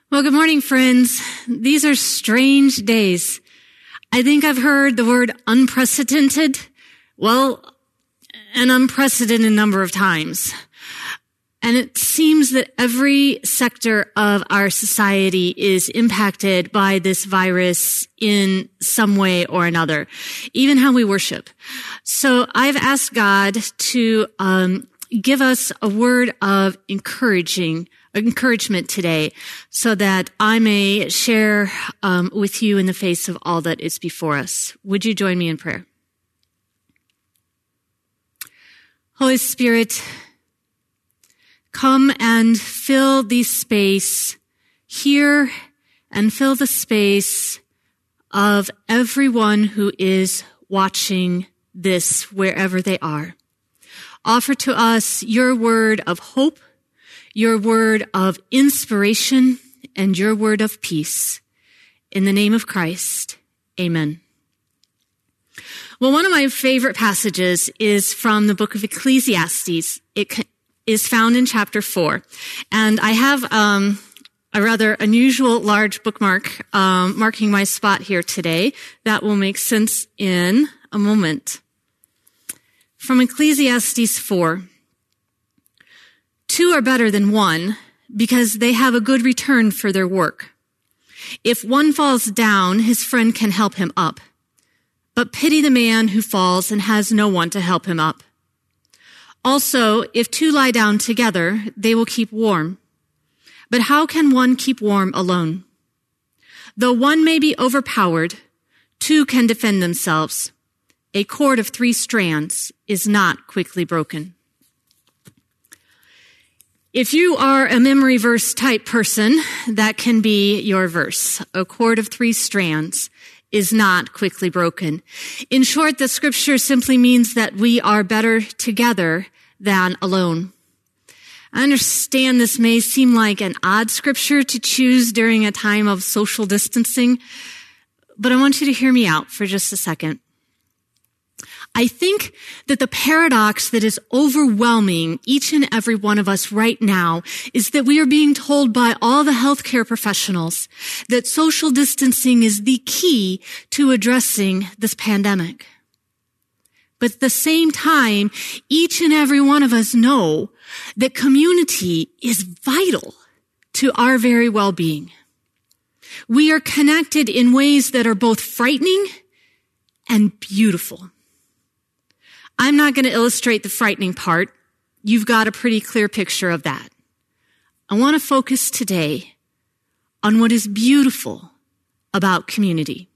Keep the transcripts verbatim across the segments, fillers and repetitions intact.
Well, good morning, friends. These are strange days. I think I've heard the word unprecedented, well, an unprecedented number of times. And it seems that every sector of our society is impacted by this virus in some way or another, even how we worship. So I've asked God to um, give us a word of encouraging encouragement today so that I may share um, with you in the face of all that is before us. Would you join me in prayer? Holy Spirit, come and fill the space here and fill the space of everyone who is watching this wherever they are. Offer to us your word of hope, your word of inspiration, and your word of peace. In the name of Christ, amen. Well, one of my favorite passages is from the book of Ecclesiastes. It is found in chapter four. And I have um, a rather unusual large bookmark um, marking my spot here today. That will make sense in a moment. From Ecclesiastes four. Two are better than one because they have a good return for their work. If one falls down, his friend can help him up. But pity the man who falls and has no one to help him up. Also, if two lie down together, they will keep warm. But how can one keep warm alone? Though one may be overpowered, two can defend themselves. A cord of three strands is not quickly broken. If you are a memory verse type person, that can be your verse. A cord of three strands is not quickly broken. In short, the scripture simply means that we are better together than alone. I understand this may seem like an odd scripture to choose during a time of social distancing, but I want you to hear me out for just a second. I think that the paradox that is overwhelming each and every one of us right now is that we are being told by all the healthcare professionals that social distancing is the key to addressing this pandemic. But at the same time, each and every one of us know that community is vital to our very well-being. We are connected in ways that are both frightening and beautiful. I'm not going to illustrate the frightening part. You've got a pretty clear picture of that. I want to focus today on what is beautiful about community.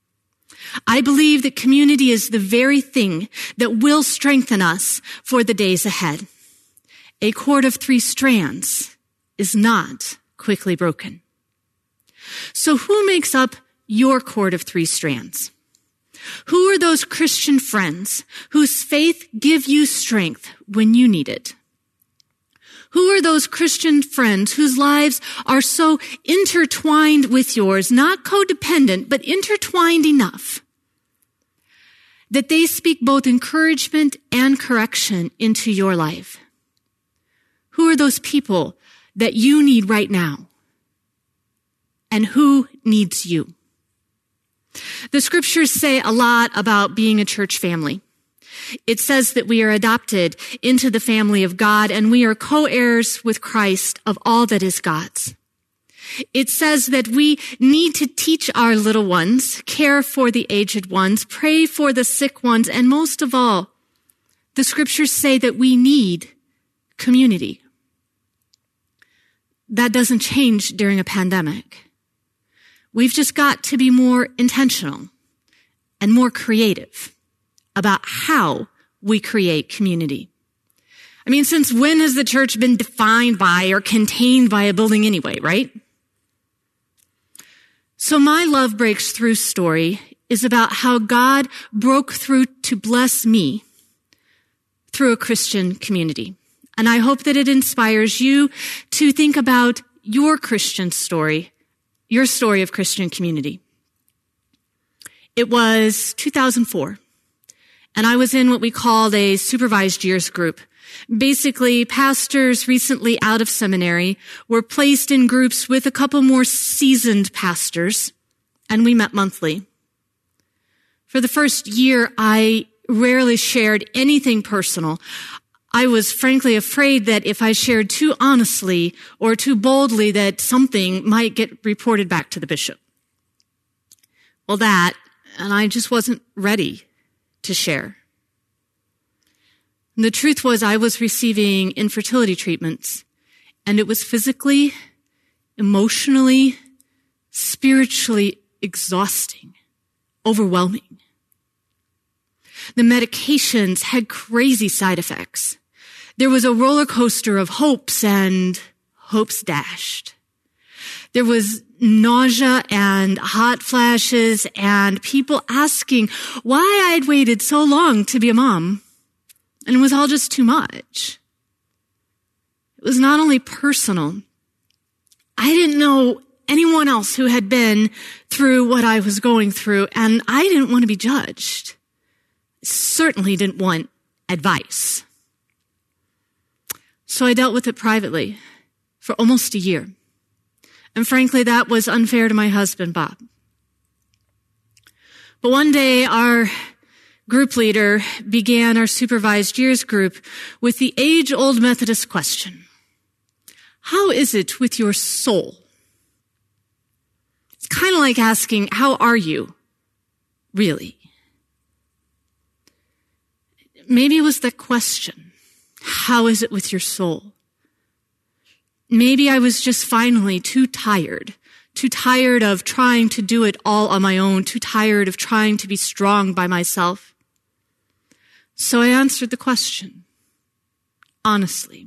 I believe that community is the very thing that will strengthen us for the days ahead. A cord of three strands is not quickly broken. So who makes up your cord of three strands? Who are those Christian friends whose faith give you strength when you need it? Who are those Christian friends whose lives are so intertwined with yours, not codependent, but intertwined enough that they speak both encouragement and correction into your life? Who are those people that you need right now? And who needs you? The scriptures say a lot about being a church family. It says that we are adopted into the family of God and we are co-heirs with Christ of all that is God's. It says that we need to teach our little ones, care for the aged ones, pray for the sick ones, and most of all, the scriptures say that we need community. That doesn't change during a pandemic. We've just got to be more intentional and more creative about how we create community. I mean, since when has the church been defined by or contained by a building anyway, right? So my Love Breaks Through story is about how God broke through to bless me through a Christian community. And I hope that it inspires you to think about your Christian story, your story of Christian community. It was two thousand four, and I was in what we called a supervised years group. Basically, pastors recently out of seminary were placed in groups with a couple more seasoned pastors, and we met monthly. For the first year, I rarely shared anything personal. I was frankly afraid that if I shared too honestly or too boldly that something might get reported back to the bishop. Well, that, and I just wasn't ready to share. And the truth was I was receiving infertility treatments, and it was physically, emotionally, spiritually exhausting, overwhelming. The medications had crazy side effects. There was a roller coaster of hopes and hopes dashed. There was nausea and hot flashes and people asking why I'd waited so long to be a mom. And it was all just too much. It was not only personal. I didn't know anyone else who had been through what I was going through, and I didn't want to be judged. Certainly didn't want advice. So I dealt with it privately for almost a year. And frankly, that was unfair to my husband, Bob. But one day, our group leader began our supervised years group with the age-old Methodist question: how is it with your soul? It's kind of like asking, how are you, really? Maybe it was the question, how is it with your soul? Maybe I was just finally too tired, too tired of trying to do it all on my own, too tired of trying to be strong by myself. So I answered the question, honestly.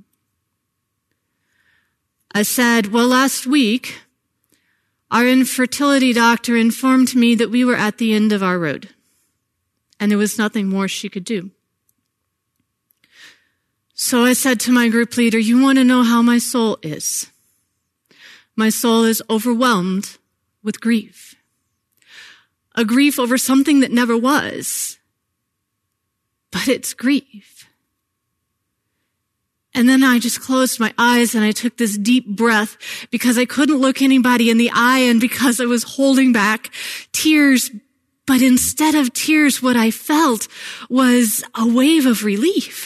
I said, well, last week, our infertility doctor informed me that we were at the end of our road, and there was nothing more she could do. So I said to my group leader, you want to know how my soul is? My soul is overwhelmed with grief. A grief over something that never was. But it's grief. And then I just closed my eyes and I took this deep breath because I couldn't look anybody in the eye and because I was holding back tears. But instead of tears, what I felt was a wave of relief.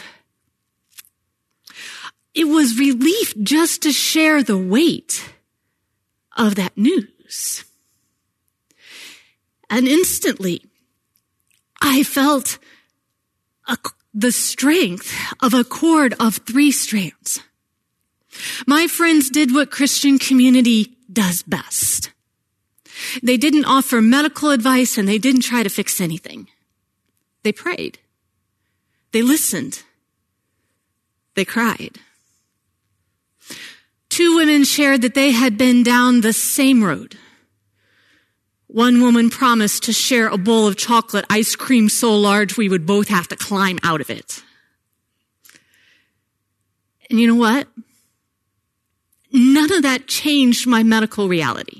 It was relief just to share the weight of that news. And instantly, I felt a, the strength of a cord of three strands. My friends did what Christian community does best. They didn't offer medical advice and they didn't try to fix anything. They prayed. They listened. They cried. Two women shared that they had been down the same road. One woman promised to share a bowl of chocolate ice cream so large we would both have to climb out of it. And you know what? None of that changed my medical reality.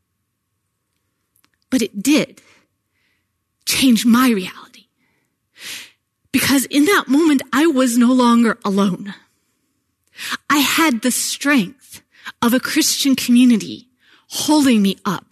But it did change my reality. Because in that moment, I was no longer alone. I had the strength of a Christian community holding me up.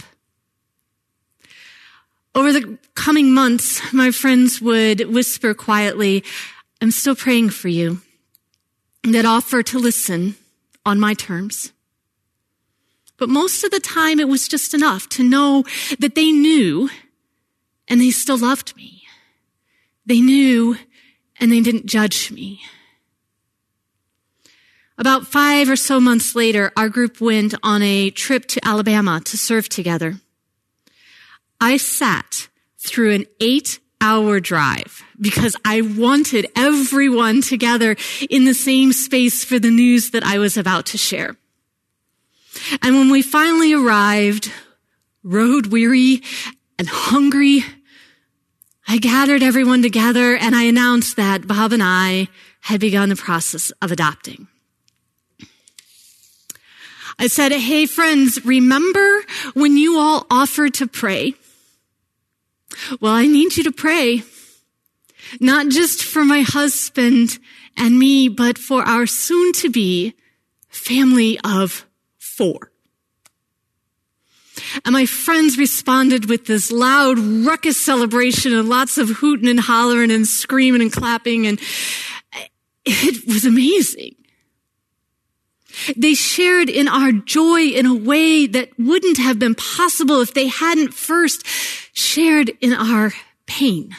Over the coming months, my friends would whisper quietly, I'm still praying for you, that offer to listen on my terms. But most of the time, it was just enough to know that they knew and they still loved me. They knew and they didn't judge me. About five or so months later, our group went on a trip to Alabama to serve together. I sat through an eight-hour drive because I wanted everyone together in the same space for the news that I was about to share. And when we finally arrived, road-weary and hungry, I gathered everyone together and I announced that Bob and I had begun the process of adopting. I said, hey, friends, remember when you all offered to pray? Well, I need you to pray, not just for my husband and me, but for our soon-to-be family of four. And my friends responded with this loud, ruckus celebration and lots of hooting and hollering and screaming and clapping, and it was amazing. They shared in our joy in a way that wouldn't have been possible if they hadn't first shared in our pain.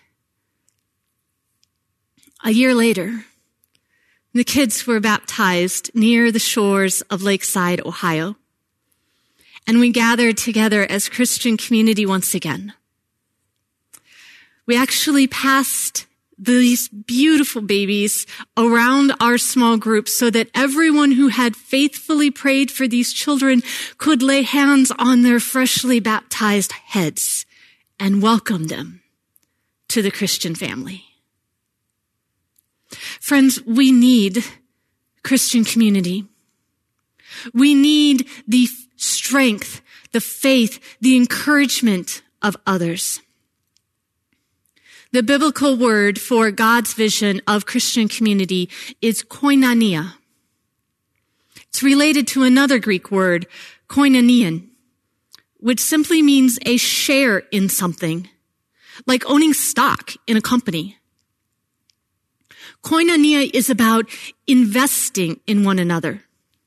A year later, the kids were baptized near the shores of Lakeside, Ohio. And we gathered together as Christian community once again. We actually passed these beautiful babies around our small group so that everyone who had faithfully prayed for these children could lay hands on their freshly baptized heads and welcome them to the Christian family. Friends, we need Christian community. We need the strength, the faith, the encouragement of others. The biblical word for God's vision of Christian community is koinonia. It's related to another Greek word, koinonian, which simply means a share in something, like owning stock in a company. Koinonia is about investing in one another.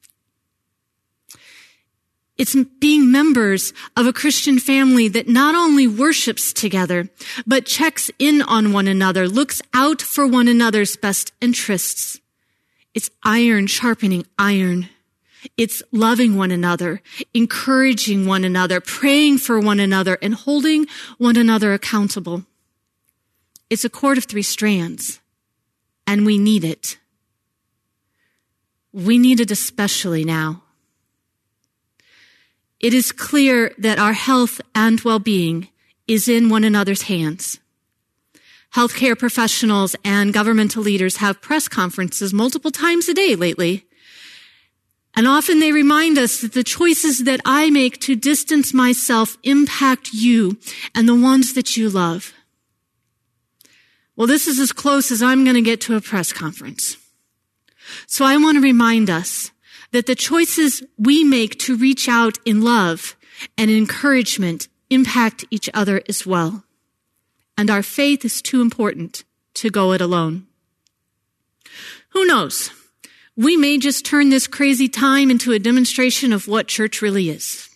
It's being members of a Christian family that not only worships together, but checks in on one another, looks out for one another's best interests. It's iron sharpening iron. It's loving one another, encouraging one another, praying for one another, and holding one another accountable. It's a cord of three strands, and we need it. We need it especially now. It is clear that our health and well-being is in one another's hands. Healthcare professionals and governmental leaders have press conferences multiple times a day lately. And often they remind us that the choices that I make to distance myself impact you and the ones that you love. Well, this is as close as I'm going to get to a press conference. So I want to remind us that the choices we make to reach out in love and encouragement impact each other as well. And our faith is too important to go it alone. Who knows? We may just turn this crazy time into a demonstration of what church really is.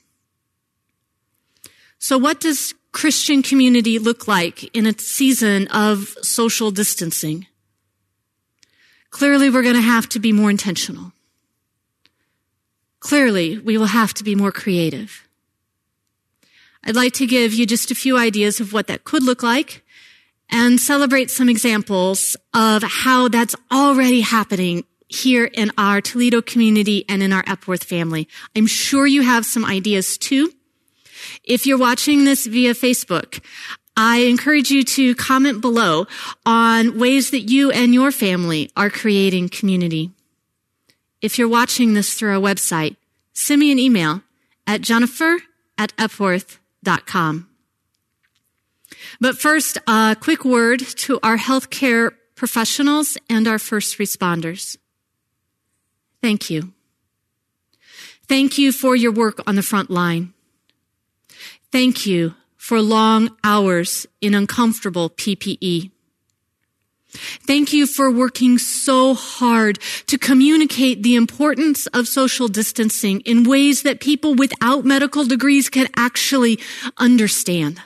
So what does Christian community look like in a season of social distancing? Clearly, we're going to have to be more intentional. Clearly, we will have to be more creative. I'd like to give you just a few ideas of what that could look like and celebrate some examples of how that's already happening here in our Toledo community and in our Epworth family. I'm sure you have some ideas too. If you're watching this via Facebook, I encourage you to comment below on ways that you and your family are creating community. If you're watching this through our website, send me an email at jennifer at epworth dot com. But first, a quick word to our healthcare professionals and our first responders. Thank you. Thank you for your work on the front line. Thank you for long hours in uncomfortable P P E. Thank you for working so hard to communicate the importance of social distancing in ways that people without medical degrees can actually understand.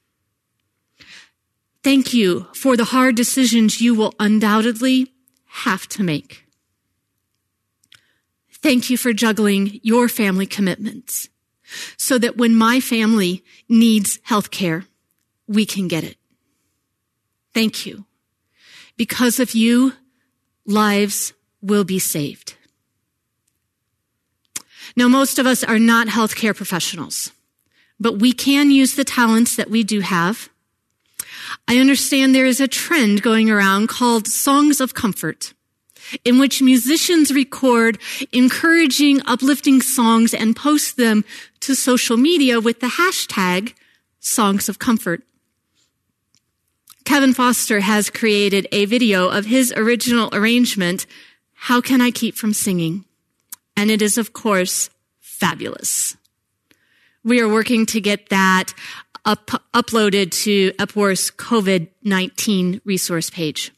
Thank you for the hard decisions you will undoubtedly have to make. Thank you for juggling your family commitments so that when my family needs health care, we can get it. Thank you. Because of you, lives will be saved. Now, most of us are not healthcare professionals, but we can use the talents that we do have. I understand there is a trend going around called Songs of Comfort, in which musicians record encouraging, uplifting songs and post them to social media with the hashtag Songs of Comfort. Kevin Foster has created a video of his original arrangement, How Can I Keep From Singing? And it is, of course, fabulous. We are working to get that up, uploaded to Epworth's COVID nineteen resource page.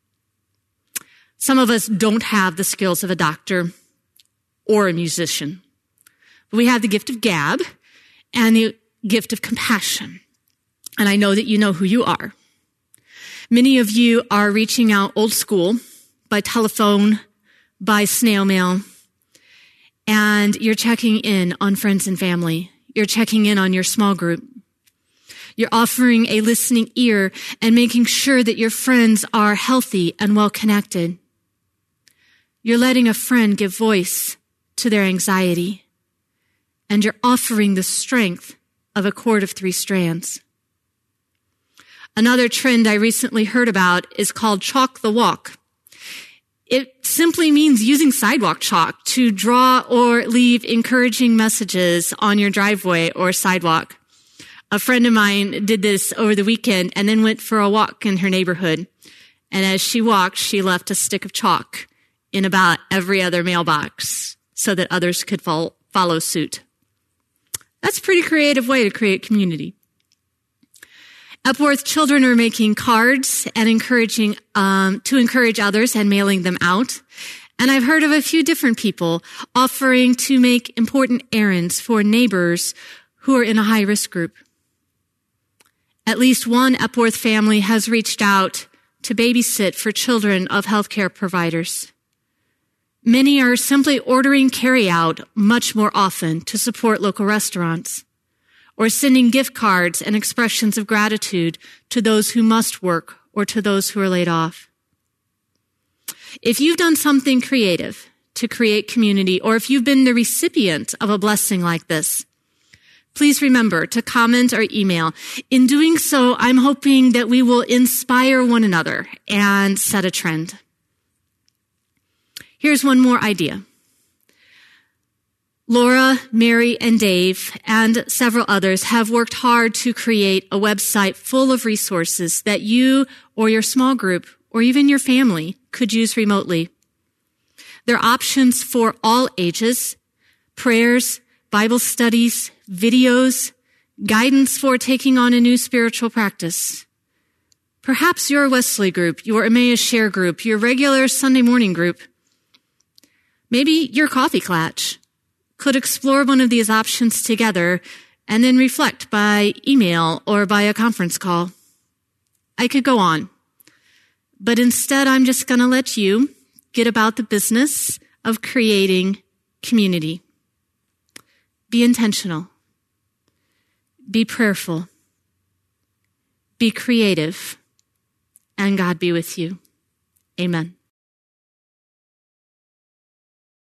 Some of us don't have the skills of a doctor or a musician, but we have the gift of gab and the gift of compassion. And I know that you know who you are. Many of you are reaching out old school by telephone, by snail mail, and you're checking in on friends and family. You're checking in on your small group. You're offering a listening ear and making sure that your friends are healthy and well connected. You're letting a friend give voice to their anxiety, and you're offering the strength of a cord of three strands. Another trend I recently heard about is called Chalk the Walk. It simply means using sidewalk chalk to draw or leave encouraging messages on your driveway or sidewalk. A friend of mine did this over the weekend and then went for a walk in her neighborhood. And as she walked, she left a stick of chalk in about every other mailbox so that others could fol- follow suit. That's a pretty creative way to create community. Epworth children are making cards and encouraging um, to encourage others and mailing them out. And I've heard of a few different people offering to make important errands for neighbors who are in a high-risk group. At least one Epworth family has reached out to babysit for children of healthcare providers. Many are simply ordering carry-out much more often to support local restaurants, or sending gift cards and expressions of gratitude to those who must work or to those who are laid off. If you've done something creative to create community, or if you've been the recipient of a blessing like this, please remember to comment or email. In doing so, I'm hoping that we will inspire one another and set a trend. Here's one more idea. Laura, Mary, and Dave, and several others have worked hard to create a website full of resources that you or your small group or even your family could use remotely. There are options for all ages, prayers, Bible studies, videos, guidance for taking on a new spiritual practice. Perhaps your Wesley group, your Emmaus Share group, your regular Sunday morning group, maybe your coffee clutch could explore one of these options together and then reflect by email or by a conference call. I could go on, but instead I'm just going to let you get about the business of creating community. Be intentional. Be prayerful. Be creative. And God be with you. Amen.